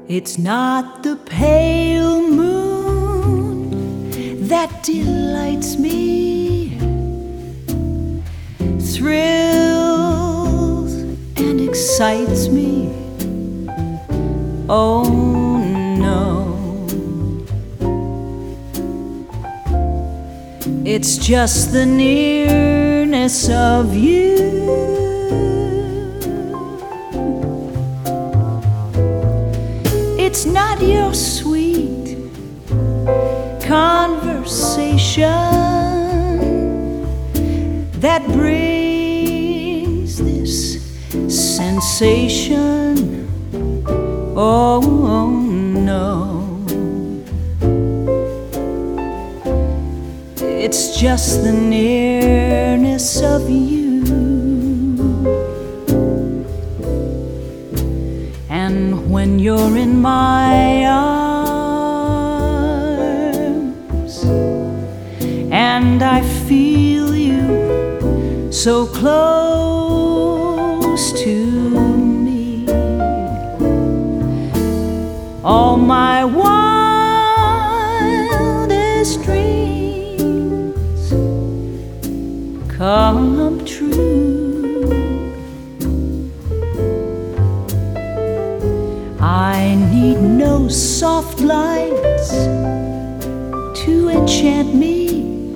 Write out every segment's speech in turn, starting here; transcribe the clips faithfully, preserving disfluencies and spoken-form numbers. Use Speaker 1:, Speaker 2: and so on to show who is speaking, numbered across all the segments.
Speaker 1: It's not the pale moon that delights me, thrills and excites me. Oh no, it's just the nearness of you. It's not your sweet conversation that brings this sensation. Oh, oh no, it's just the nearness of you. And when you're in my arms and I feel you so close to me, all my wildest dreams come true. I need no soft lights to enchant me.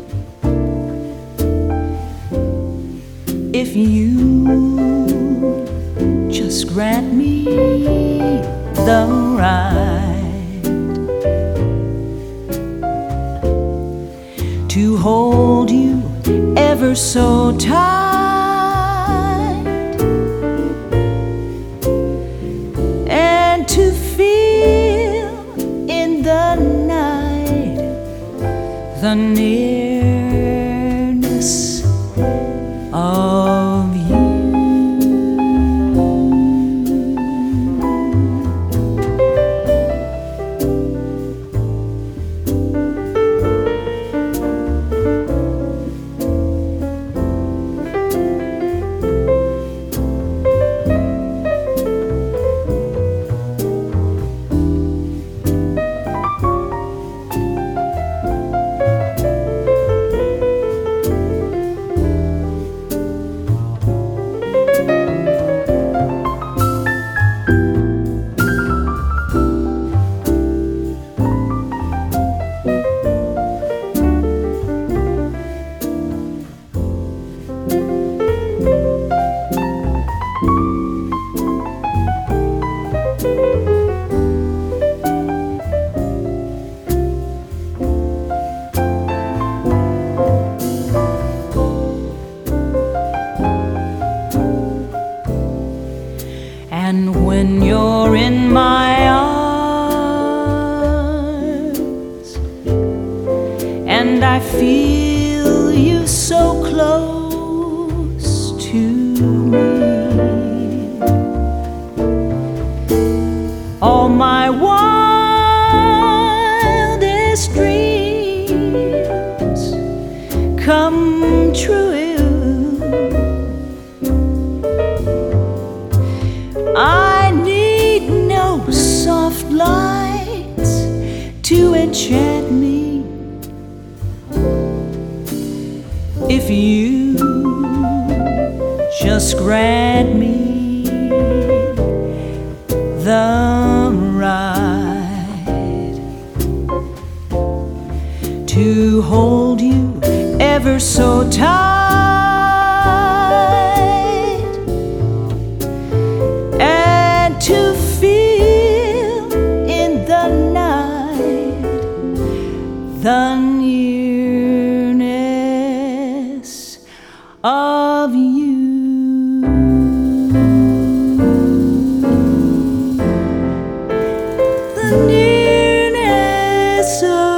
Speaker 1: If you just grant me the right to hold you ever so tight and to feel in the night the nearness of you. And when you're in my arms and I feel you so close to me, all my wildest dreams come true. I need no soft lights to enchant me. If you just grant me the right to hold you ever so tight and to feel in the night the nearness of you. The nearness of